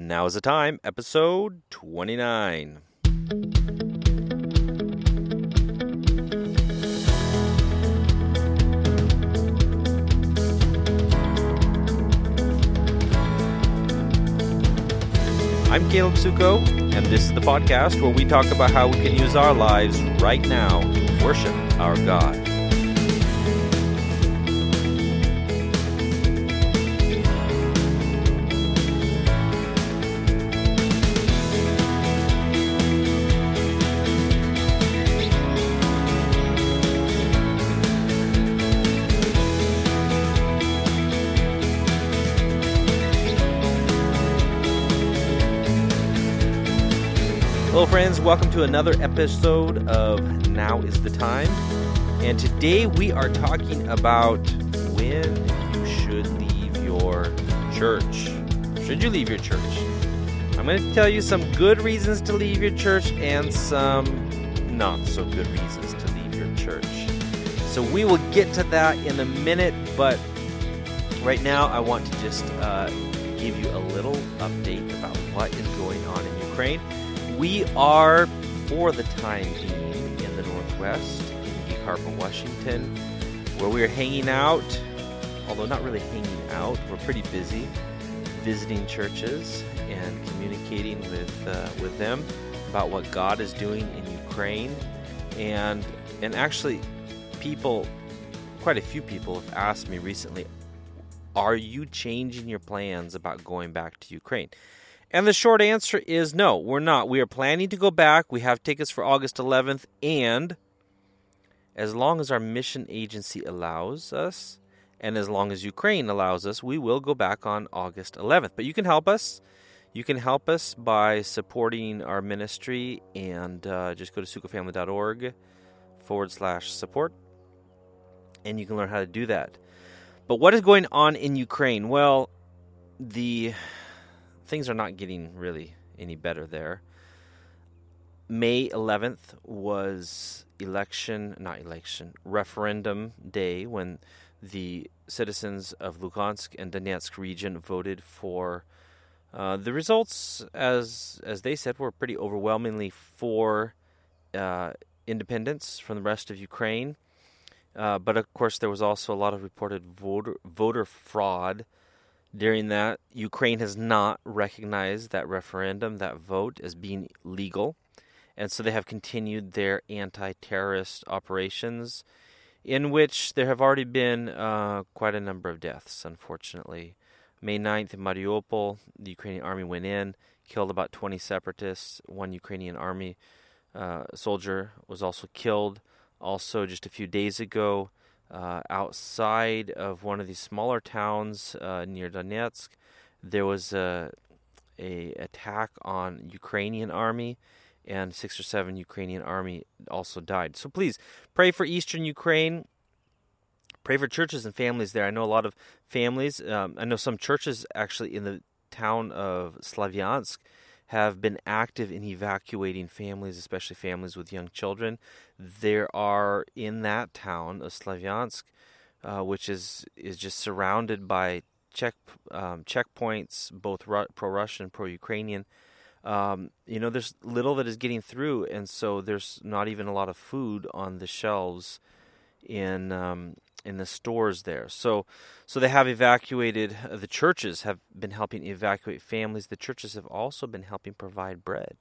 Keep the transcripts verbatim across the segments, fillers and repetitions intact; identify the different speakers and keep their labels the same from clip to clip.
Speaker 1: Now is the time, episode twenty-nine. I'm Caleb Suko, and this is the podcast where we talk about how we can use our lives right now to worship our God. Hello friends, welcome to another episode of Now is the Time. And today we are talking about when you should leave your church. Should you leave your church? I'm going to tell you some good reasons to leave your church and some not so good reasons to leave your church. So we will get to that in a minute, but right now I want to just uh, give you a little update about what is going on in Ukraine. We are, for the time being, in the Northwest, in Gig Harbor, Washington, where we are hanging out, although not really hanging out. We're pretty busy visiting churches and communicating with uh, with them about what God is doing in Ukraine. And, and actually, people, quite a few people have asked me recently, are you changing your plans about going back to Ukraine? And the short answer is no, we're not. We are planning to go back. We have tickets for August eleventh, and as long as our mission agency allows us, and as long as Ukraine allows us, we will go back on August eleventh. But you can help us. You can help us by supporting our ministry, and uh, just go to sukofamily.org forward slash support, and you can learn how to do that. But what is going on in Ukraine? Well, the... things are not getting really any better there. May eleventh was election, not election, referendum day when the citizens of Luhansk and Donetsk region voted for uh, the results, as as they said, were pretty overwhelmingly for uh, independence from the rest of Ukraine. Uh, but of course, there was also a lot of reported voter voter fraud. During that, Ukraine has not recognized that referendum, that vote, as being legal. And so they have continued their anti-terrorist operations, in which there have already been uh, quite a number of deaths, unfortunately. May ninth in Mariupol, the Ukrainian army went in, killed about twenty separatists. One Ukrainian army uh, soldier was also killed. Also, just a few days ago, Uh, outside of one of these smaller towns uh, near Donetsk, there was a, a attack on Ukrainian army, and six or seven Ukrainian army also died. So please, pray for Eastern Ukraine. Pray for churches and families there. I know a lot of families. Um, I know some churches actually in the town of Slavyansk have been active in evacuating families, especially families with young children. There are, in that town of Slavyansk, uh, which is, is just surrounded by check um, checkpoints, both Ru- pro-Russian and pro-Ukrainian. Um, you know, there's little that is getting through, and so there's not even a lot of food on the shelves in um, in the stores there. So so they have evacuated, uh, the churches have been helping evacuate families. The churches have also been helping provide bread.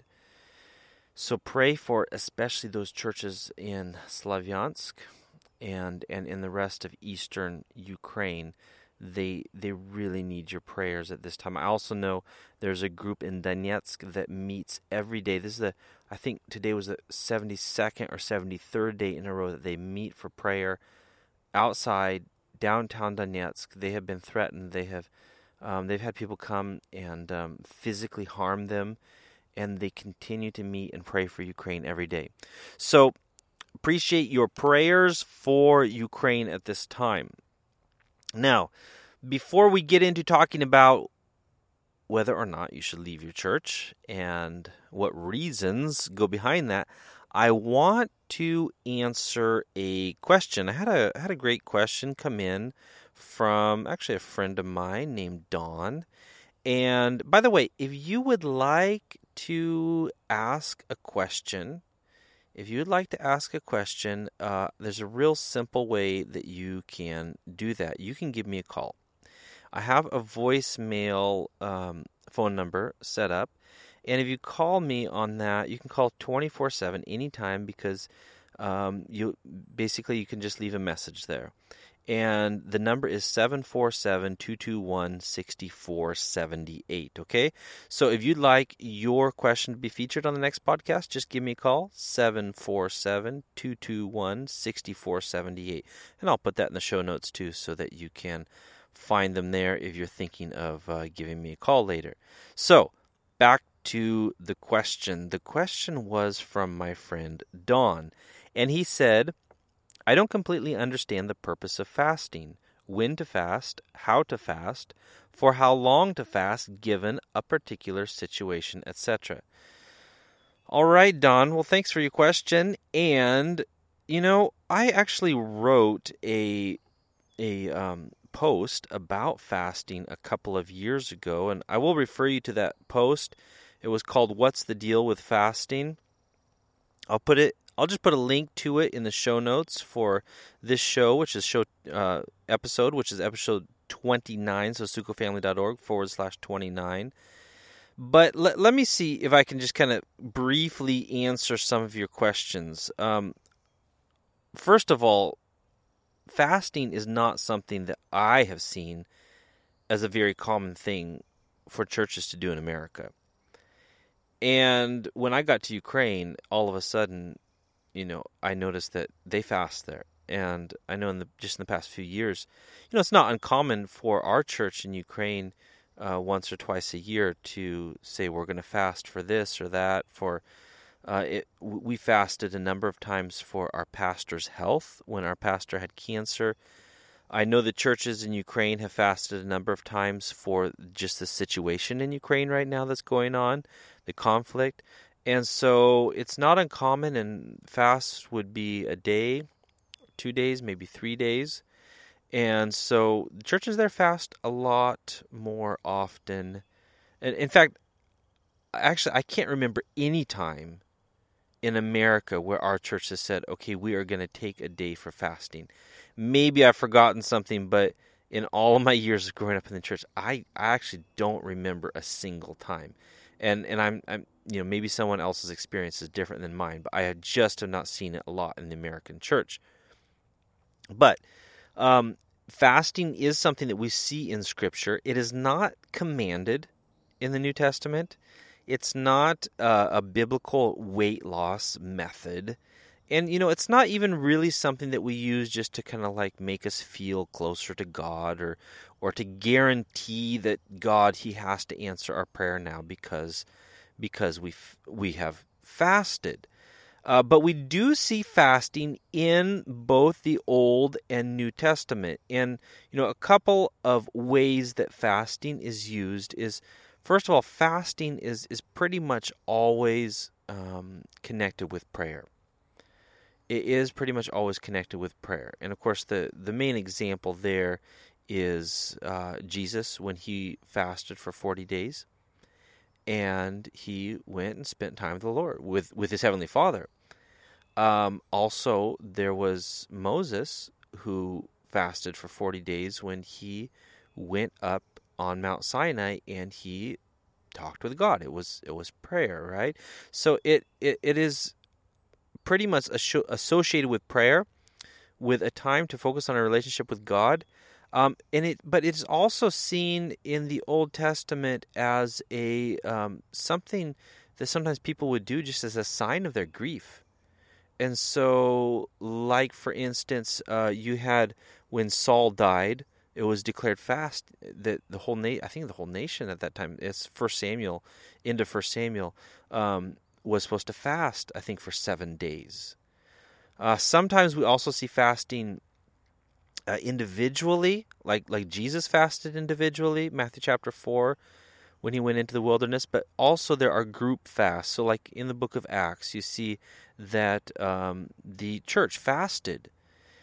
Speaker 1: So pray for especially those churches in Slavyansk and and in the rest of eastern Ukraine. They they really need your prayers at this time. I also know there's a group in Donetsk that meets every day. This is the, I think today was the seventy-second or seventy-third day in a row that they meet for prayer outside downtown Donetsk. They have been threatened. They have um, they've had people come and um, physically harm them, and they continue to meet and pray for Ukraine every day. So appreciate your prayers for Ukraine at this time. Now, before we get into talking about whether or not you should leave your church and what reasons go behind that, I want to answer a question. I had a had a great question come in from actually a friend of mine named Dawn, And by the way, if you would like to ask a question, if you would like to ask a question, uh, there's a real simple way that you can do that. You can give me a call. I have a voicemail um, phone number set up, and if you call me on that, you can call twenty-four seven anytime, because um, you basically you can just leave a message there. And the number is seven four seven, two two one, six four seven eight, okay? So if you'd like your question to be featured on the next podcast, just give me a call, seven four seven, two two one, six four seven eight. And I'll put that in the show notes too, so that you can find them there if you're thinking of uh, giving me a call later. So back to the question. The question was from my friend Don, and he said, I don't completely understand the purpose of fasting, when to fast, how to fast, for how long to fast given a particular situation, et cetera. All right, Don. Well, thanks for your question. And, you know, I actually wrote a a um, post about fasting a couple of years ago, and I will refer you to that post. It was called "What's the Deal with Fasting?" I'll put it I'll just put a link to it in the show notes for this show, which is show uh, episode, which is episode twenty-nine, so sucofamily.org forward slash 29. But let, let me see if I can just kind of briefly answer some of your questions. Um, first of all, fasting is not something that I have seen as a very common thing for churches to do in America. And when I got to Ukraine, all of a sudden, you know, I noticed that they fast there. And I know in the just in the past few years, you know, it's not uncommon for our church in Ukraine uh, once or twice a year to say we're going to fast for this or that. For uh, it, we fasted a number of times for our pastor's health when our pastor had cancer. I know the churches in Ukraine have fasted a number of times for just the situation in Ukraine right now that's going on, the conflict. And so it's not uncommon, and fast would be a day, two days, maybe three days. And so the churches there fast a lot more often. And in fact, actually, I can't remember any time in America where our church has said, okay, we are going to take a day for fasting. Maybe I've forgotten something, but in all of my years of growing up in the church, I, I actually don't remember a single time. And and I'm I'm you know maybe someone else's experience is different than mine, but I just have not seen it a lot in the American church. But um, fasting is something that we see in Scripture. It is not commanded in the New Testament. It's not uh, a biblical weight loss method. And, you know, it's not even really something that we use just to kind of like make us feel closer to God, or or to guarantee that God, He has to answer our prayer now because because we we have fasted. Uh, but we do see fasting in both the Old and New Testament. And, you know, a couple of ways that fasting is used is, first of all, fasting is, is pretty much always um, connected with prayer. It is pretty much always connected with prayer. And, of course, the, the main example there is uh, Jesus when He fasted for forty days. And He went and spent time with the Lord, with, with His Heavenly Father. Um, also, there was Moses who fasted for forty days when he went up on Mount Sinai and he talked with God. It was it was prayer, right? So it, it, it is pretty much associated with prayer, with a time to focus on a relationship with God. Um, and it, but it's also seen in the Old Testament as a um, something that sometimes people would do just as a sign of their grief. And so, like for instance, uh, you had when Saul died, it was declared fast that the whole na- I think the whole nation at that time, it's First Samuel, into First Samuel, um, was supposed to fast. I think for seven days. Uh, sometimes we also see fasting Uh, individually, like like Jesus fasted individually, Matthew chapter four, when He went into the wilderness, but also there are group fasts. So like in the book of Acts, you see that um, the church fasted.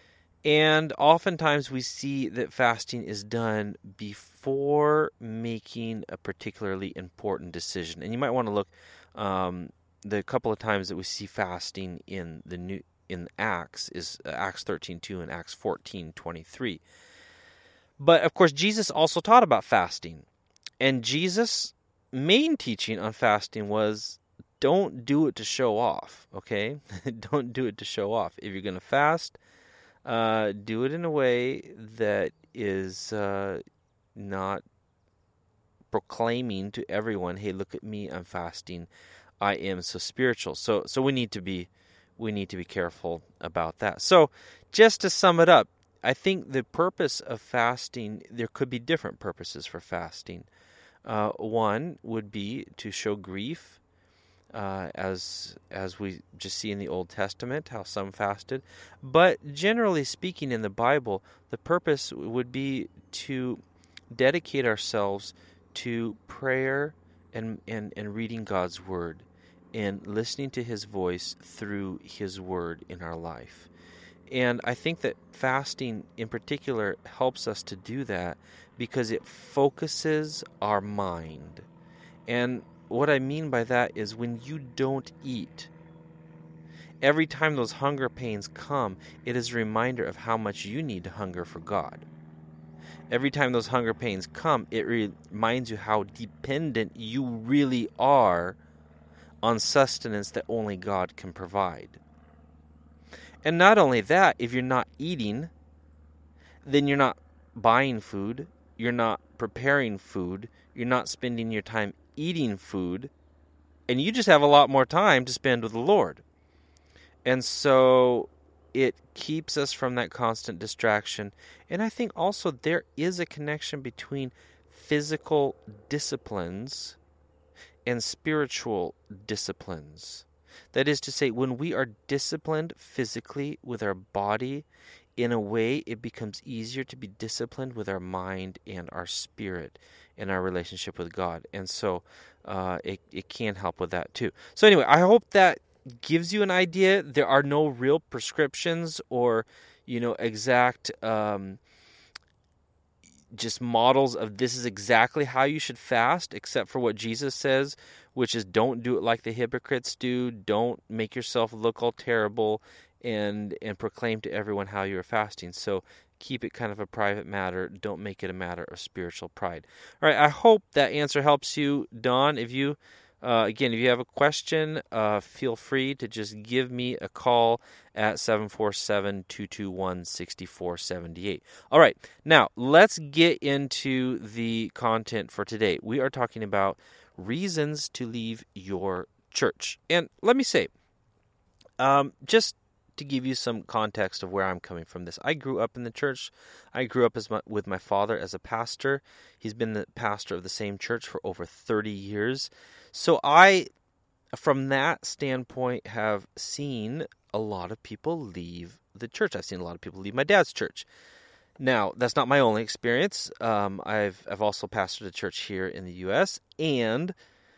Speaker 1: And oftentimes we see that fasting is done before making a particularly important decision. And you might want to look um, the couple of times that we see fasting in the new in Acts is Acts thirteen two and Acts fourteen twenty-three. But of course, Jesus also taught about fasting. And Jesus' main teaching on fasting was, don't do it to show off, okay? Don't do it to show off. If you're going to fast, uh, do it in a way that is uh, not proclaiming to everyone, hey, look at me, I'm fasting, I am so spiritual. So so we need to be we need to be careful about that. So just to sum it up, I think the purpose of fasting, there could be different purposes for fasting. Uh, one would be to show grief, uh, as as we just see in the Old Testament, how some fasted. But generally speaking in the Bible, the purpose would be to dedicate ourselves to prayer and, and, and reading God's Word and listening to His voice through His Word in our life. And I think that fasting in particular helps us to do that because it focuses our mind. And what I mean by that is when you don't eat, every time those hunger pains come, it is a reminder of how much you need to hunger for God. Every time those hunger pains come, it reminds you how dependent you really are on sustenance that only God can provide. And not only that, if you're not eating, then you're not buying food, you're not preparing food, you're not spending your time eating food, and you just have a lot more time to spend with the Lord. And so it keeps us from that constant distraction. And I think also there is a connection between physical disciplines and spiritual disciplines. That is to say, when we are disciplined physically with our body, in a way it becomes easier to be disciplined with our mind and our spirit in our relationship with God. And so uh, it, it can help with that too. So anyway, I hope that gives you an idea. There are no real prescriptions or, you know, exact um, just models of this is exactly how you should fast, except for what Jesus says, which is don't do it like the hypocrites do. Don't make yourself look all terrible and and proclaim to everyone how you're fasting. So keep it kind of a private matter. Don't make it a matter of spiritual pride. All right, I hope that answer helps you, Don. If you Uh, again, if you have a question, uh, feel free to just give me a call at seven four seven, two two one, six four seven eight. All right, now let's get into the content for today. We are talking about reasons to leave your church. And let me say, um, just to give you some context of where I'm coming from this. I grew up in the church. I grew up as my, with my father as a pastor. He's been the pastor of the same church for over thirty years. So I, from that standpoint, have seen a lot of people leave the church. I've seen a lot of people leave my dad's church. Now, that's not my only experience. Um, I've I've also pastored a church here in the U S and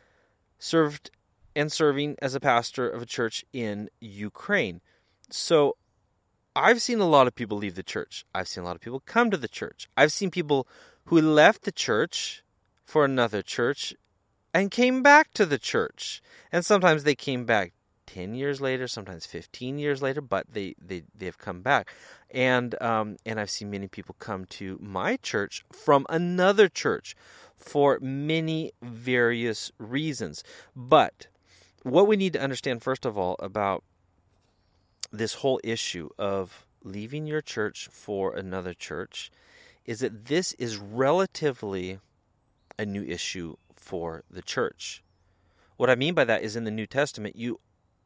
Speaker 1: served and serving as a pastor of a church in Ukraine. So I've seen a lot of people leave the church. I've seen a lot of people come to the church. I've seen people who left the church for another church and came back to the church. And sometimes they came back ten years later, sometimes fifteen years later, but they, they, they've come back. And um, and I've seen many people come to my church from another church for many various reasons. But what we need to understand, first of all, about this whole issue of leaving your church for another church is that this is relatively a new issue for the church. What I mean by that is in the New Testament, you,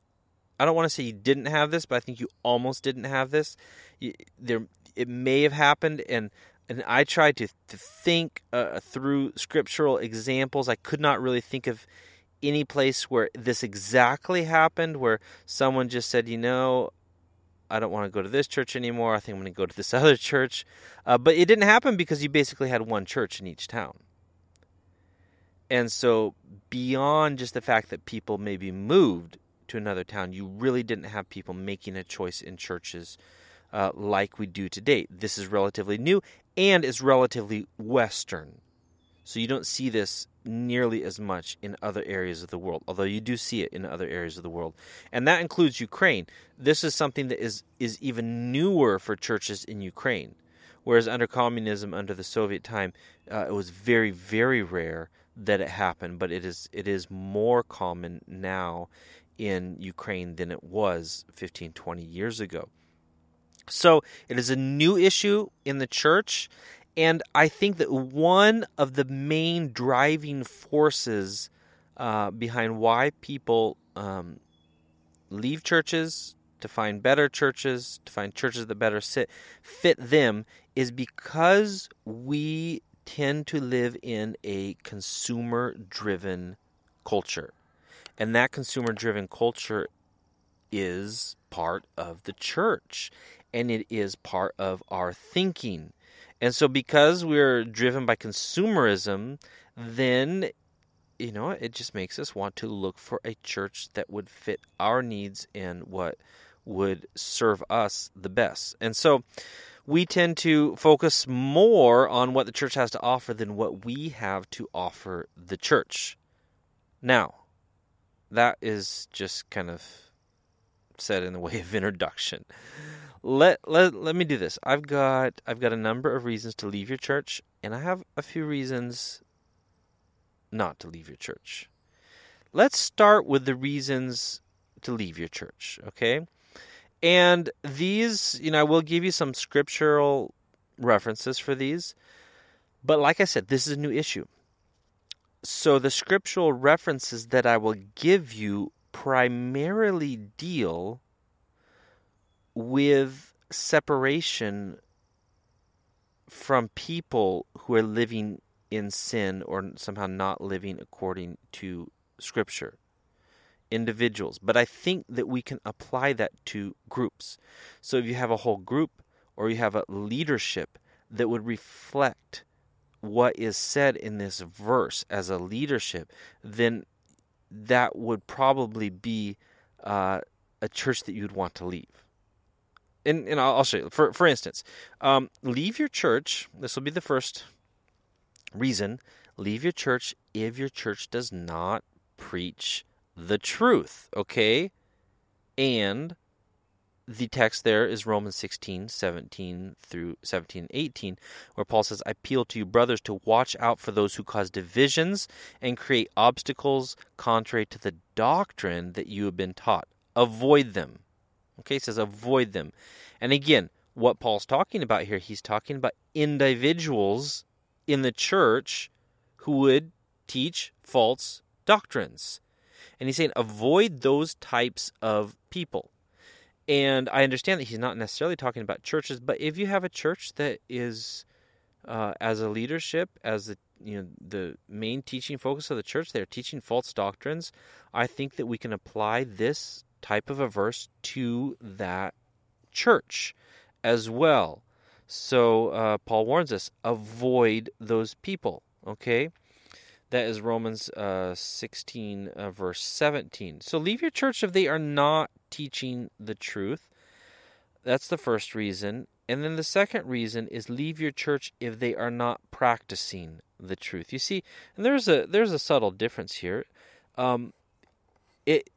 Speaker 1: I don't want to say you didn't have this, but I think you almost didn't have this. You, there, it may have happened, and and I tried to, to think uh, through scriptural examples. I could not really think of any place where this exactly happened, where someone just said, you know, I don't want to go to this church anymore. I think I'm going to go to this other church. Uh, but it didn't happen because you basically had one church in each town. And so beyond just the fact that people maybe moved to another town, you really didn't have people making a choice in churches uh, like we do today. This is relatively new and is relatively Western. So you don't see this nearly as much in other areas of the world, although you do see it in other areas of the world. And that includes Ukraine. This is something that is, is even newer for churches in Ukraine. Whereas under communism, under the Soviet time, uh, it was very, very rare that it happened. But it is it is more common now in Ukraine than it was fifteen, twenty years ago. So it is a new issue in the church. And I think that one of the main driving forces uh, behind why people um, leave churches to find better churches, to find churches that better sit, fit them, is because we tend to live in a consumer-driven culture. And that consumer-driven culture is part of the church, and it is part of our thinking. And so because we're driven by consumerism, then, you know, it just makes us want to look for a church that would fit our needs and what would serve us the best. And so we tend to focus more on what the church has to offer than what we have to offer the church. Now, that is just kind of said in the way of introduction. Let, let let me do this. I've got I've got a number of reasons to leave your church, and I have a few reasons not to leave your church. Let's start with the reasons to leave your church, okay? And these, you know, I will give you some scriptural references for these, but like I said, this is a new issue. So the scriptural references that I will give you primarily deal with separation from people who are living in sin or somehow not living according to Scripture. Individuals. But I think that we can apply that to groups. So if you have a whole group or you have a leadership that would reflect what is said in this verse as a leadership, then that would probably be uh, a church that you'd want to leave. And, and I'll show you. For, for instance, um, leave your church. This will be the first reason. Leave your church if your church does not preach the truth, okay? And the text there is Romans sixteen, seventeen through seventeen, eighteen, where Paul says, I appeal to you, brothers, to watch out for those who cause divisions and create obstacles contrary to the doctrine that you have been taught. Avoid them. Okay, it says avoid them. And again, what Paul's talking about here, he's talking about individuals in the church who would teach false doctrines. And he's saying avoid those types of people. And I understand that he's not necessarily talking about churches, but if you have a church that is, uh, as a leadership, as the you know the main teaching focus of the church, they're teaching false doctrines, I think that we can apply this type of a verse to that church as well. So uh, Paul warns us, avoid those people, okay? That is Romans uh, sixteen, uh, verse seventeen. So leave your church if they are not teaching the truth. That's the first reason. And then the second reason is leave your church if they are not practicing the truth. You see, and there's a there's a subtle difference here. Um, it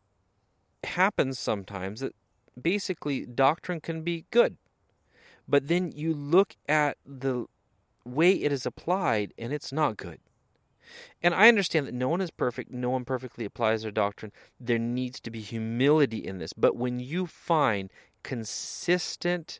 Speaker 1: happens sometimes that basically doctrine can be good, but then you look at the way it is applied and it's not good. And I understand that no one is perfect, no one perfectly applies their doctrine. There needs to be humility in this. But when you find consistent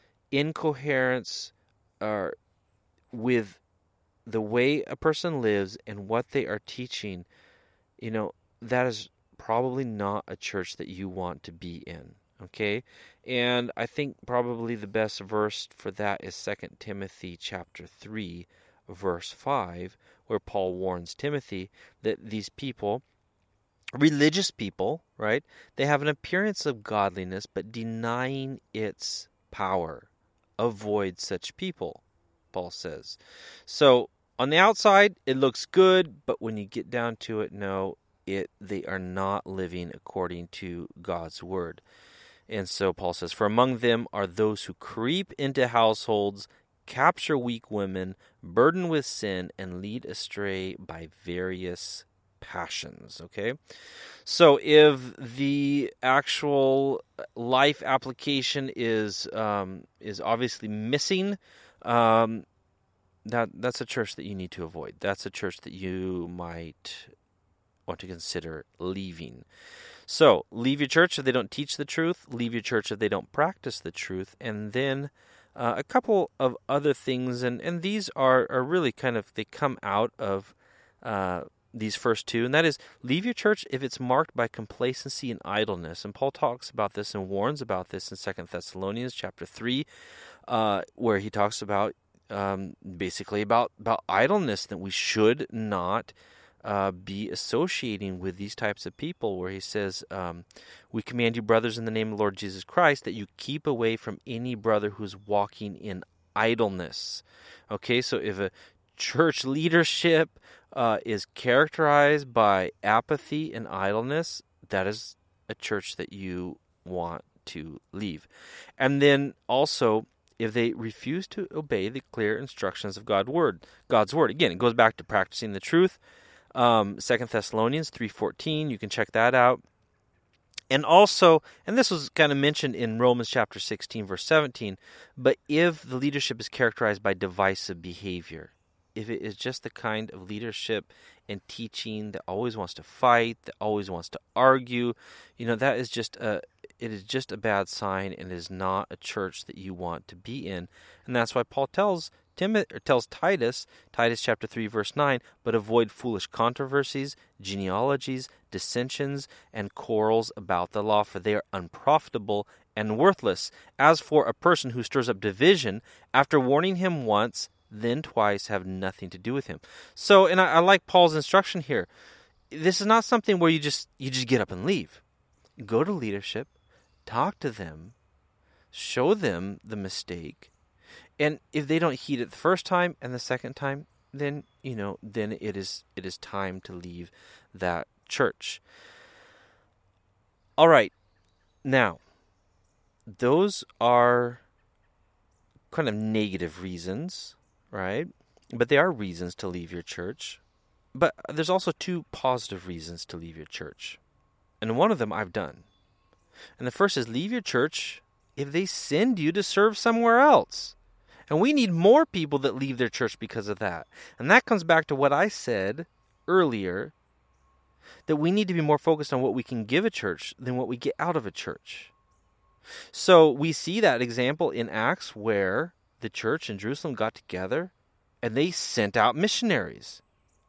Speaker 1: incoherence uh, with the way a person lives and what they are teaching, you know, that is probably not a church that you want to be in, okay? And I think probably the best verse for that is Second Timothy chapter three, verse five, where Paul warns Timothy that these people, religious people, right, they have an appearance of godliness, but denying its power. Avoid such people, Paul says. So on the outside, it looks good, but when you get down to it, no, it they are not living according to God's word. And so Paul says, "For among them are those who creep into households, capture weak women, burden with sin, and lead astray by various passions." Okay? So if the actual life application is um, is obviously missing, um, that that's a church that you need to avoid. That's a church that you might want to consider leaving. So leave your church if they don't teach the truth. Leave your church if they don't practice the truth. And then uh, a couple of other things, and, and these are, are really kind of, they come out of uh, these first two, and that is, leave your church if it's marked by complacency and idleness. And Paul talks about this and warns about this in Second Thessalonians chapter three, uh, where he talks about um, basically about, about idleness, that we should not uh, be associating with these types of people, where he says, um, "We command you, brothers, in the name of the Lord Jesus Christ, that you keep away from any brother who's walking in idleness." Okay, so if a church leadership uh, is characterized by apathy and idleness, that is a church that you want to leave. And then also, if they refuse to obey the clear instructions of God's word, God's word. Again, it goes back to practicing the truth. Um, Second Thessalonians three fourteen, you can check that out. And also, and this was kind of mentioned in Romans chapter sixteen, verse seventeen, but if the leadership is characterized by divisive behavior, if it is just the kind of leadership and teaching that always wants to fight, that always wants to argue, you know, that is just a, it is just a bad sign, and is not a church that you want to be in. And that's why Paul tells Timothy, or tells Titus, Titus chapter three, verse nine, "But avoid foolish controversies, genealogies, dissensions, and quarrels about the law, for they are unprofitable and worthless. As for a person who stirs up division, after warning him once, then twice, have nothing to do with him." So, and I, I like Paul's instruction here. This is not something where you just you just get up and leave. Go to leadership, talk to them, show them the mistake, and if they don't heed it the first time and the second time, then you know, then it is it is time to leave that church. All right, now those are kind of negative reasons, right? But they are reasons to leave your church. But there's also two positive reasons to leave your church. And one of them I've done. And the first is, leave your church if they send you to serve somewhere else. And we need more people that leave their church because of that. And that comes back to what I said earlier, that we need to be more focused on what we can give a church than what we get out of a church. So we see that example in Acts, where the church in Jerusalem got together and they sent out missionaries.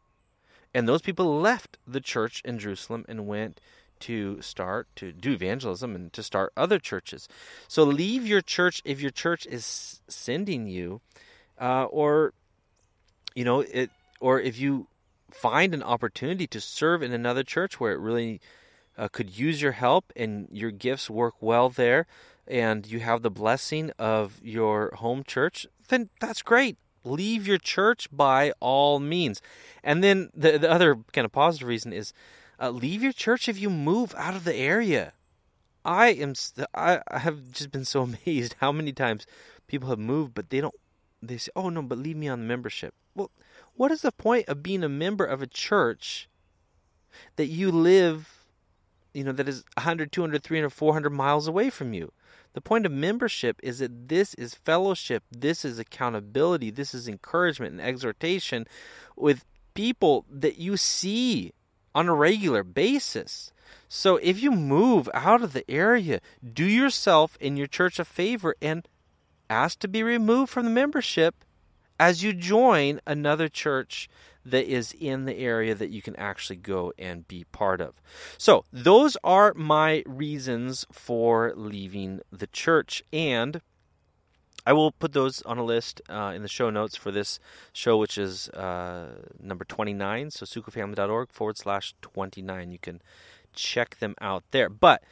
Speaker 1: And those people left the church in Jerusalem and went to start to do evangelism and to start other churches. So leave your church if your church is sending you, uh, or you know it, or if you find an opportunity to serve in another church where it really uh, could use your help and your gifts work well there, and you have the blessing of your home church, then that's great. Leave your church by all means. And then the, the other kind of positive reason is, uh, leave your church if you move out of the area. I am st- I, I have just been so amazed how many times people have moved, but they don't. They say, "Oh no, but leave me on the membership." Well, what is the point of being a member of a church that you live, you know, that is one hundred, two hundred, three hundred, four hundred miles away from you? The point of membership is that this is fellowship, this is accountability, this is encouragement and exhortation with people that you see on a regular basis. So if you move out of the area, do yourself and your church a favor and ask to be removed from the membership as you join another church that is in the area that you can actually go and be part of. So those are my reasons for leaving the church, and I will put those on a list uh, in the show notes for this show, which is uh, number twenty-nine, so sucofamily.org forward slash 29. You can check them out there. But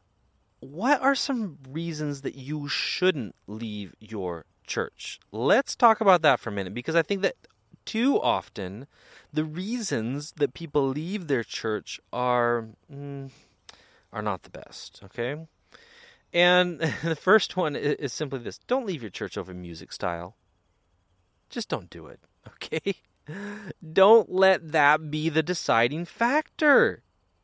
Speaker 1: what are some reasons that you shouldn't leave your church? Let's talk about that for a minute, because I think that too often the reasons that people leave their church are mm, are not the best, okay? And the first one is simply this. Don't leave your church over music style. Just don't do it, okay? Don't let that be the deciding factor.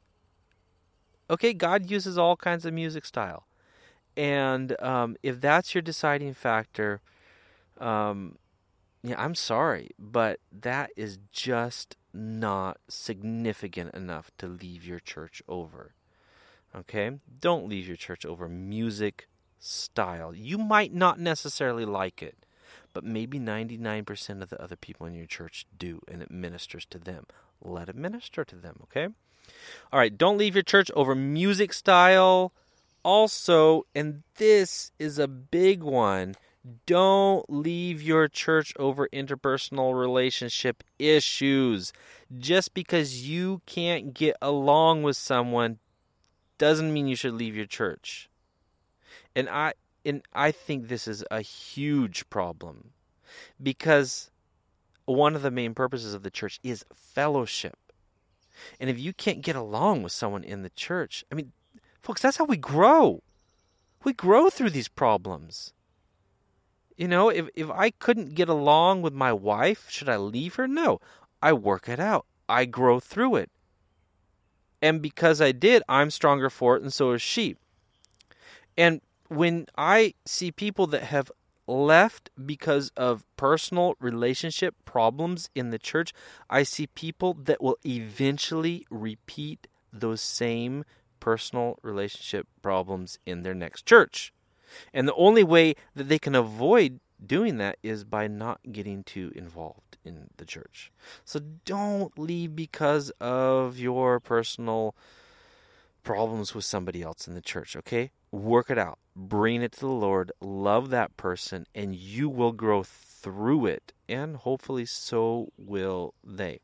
Speaker 1: Okay, God uses all kinds of music style. And um, if that's your deciding factor, um, yeah, I'm sorry, but that is just not significant enough to leave your church over. Okay? Don't leave your church over music style. You might not necessarily like it, but maybe ninety-nine percent of the other people in your church do, and it ministers to them. Let it minister to them, okay? All right, don't leave your church over music style. Also, and this is a big one, don't leave your church over interpersonal relationship issues. Just because you can't get along with someone doesn't mean you should leave your church. And I and I think this is a huge problem, because one of the main purposes of the church is fellowship. And if you can't get along with someone in the church, I mean, folks, that's how we grow. We grow through these problems. You know, if, if I couldn't get along with my wife, should I leave her? No. I work it out. I grow through it. And because I did, I'm stronger for it, and so is she. And when I see people that have left because of personal relationship problems in the church, I see people that will eventually repeat those same personal relationship problems in their next church. And the only way that they can avoid doing that is by not getting too involved in the church. So don't leave because of your personal problems with somebody else in the church, okay? Work it out. Bring it to the Lord. Love that person, and you will grow through it. And hopefully so will they.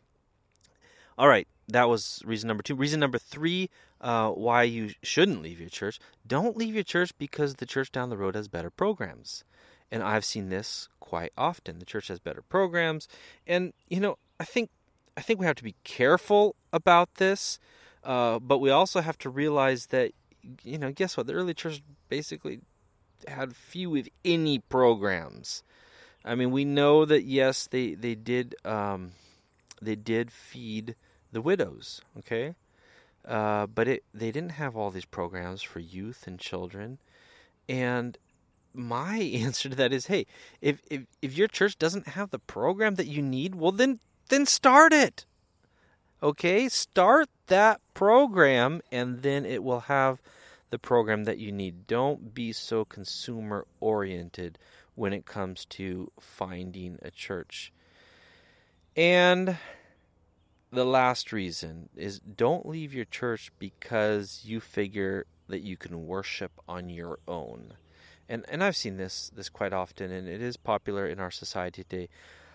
Speaker 1: All right. That was reason number two. Reason number three, uh, why you shouldn't leave your church. Don't leave your church because the church down the road has better programs. And I've seen this quite often. The church has better programs. And, you know, I think I think we have to be careful about this. Uh, but we also have to realize that, you know, guess what? The early church basically had few, if any, programs. I mean, we know that, yes, they, they did um, they did feed the widows, okay? Uh, but it they didn't have all these programs for youth and children. And my answer to that is, hey, if, if if your church doesn't have the program that you need, well, then then start it. Okay? Start that program, and then it will have the program that you need. Don't be so consumer-oriented when it comes to finding a church. And the last reason is, don't leave your church because you figure that you can worship on your own. And and I've seen this this quite often, and it is popular in our society today.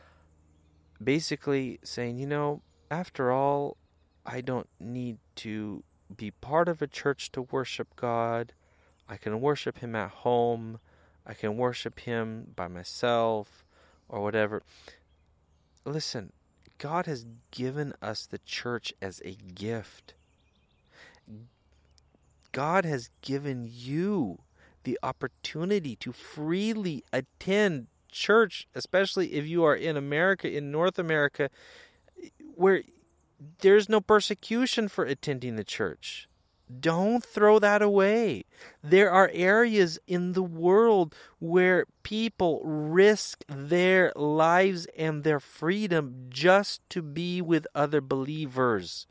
Speaker 1: Basically saying, you know, after all, I don't need to be part of a church to worship God. I can worship Him at home. I can worship Him by myself or whatever. Listen, God has given us the church as a gift. God has given you the opportunity to freely attend church, especially if you are in America, in North America, where there's no persecution for attending the church. Don't throw that away. There are areas in the world where people risk their lives and their freedom just to be with other believers.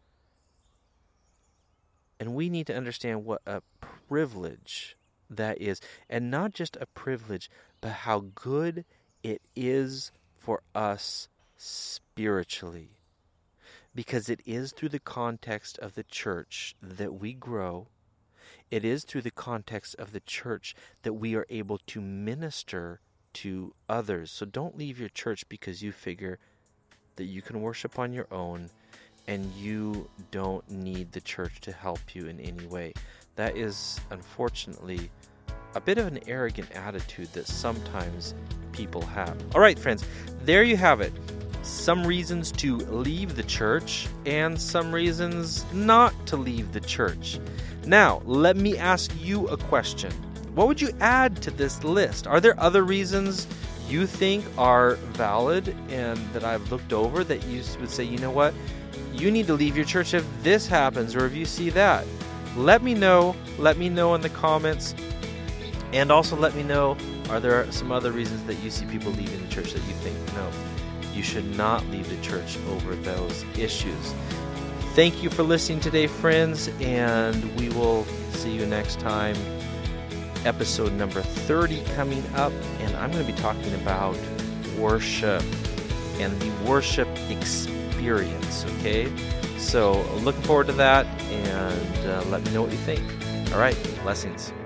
Speaker 1: And we need to understand what a privilege that is. And not just a privilege, but how good it is for us spiritually. Because it is through the context of the church that we grow. It is through the context of the church that we are able to minister to others. So don't leave your church because you figure that you can worship on your own and you don't need the church to help you in any way. That is, unfortunately, a bit of an arrogant attitude that sometimes people have. All right, friends, there you have it. Some reasons to leave the church and some reasons not to leave the church. Now, let me ask you a question. What would you add to this list? Are there other reasons you think are valid and that I've looked over that you would say, you know what, you need to leave your church if this happens or if you see that? Let me know. Let me know in the comments. And also let me know, are there some other reasons that you see people leaving the church that you think, no, you should not leave the church over those issues? Thank you for listening today, friends, and we will see you next time. Episode number thirty coming up, and I'm going to be talking about worship and the worship experience, okay? So looking forward to that, and uh, let me know what you think. All right, blessings.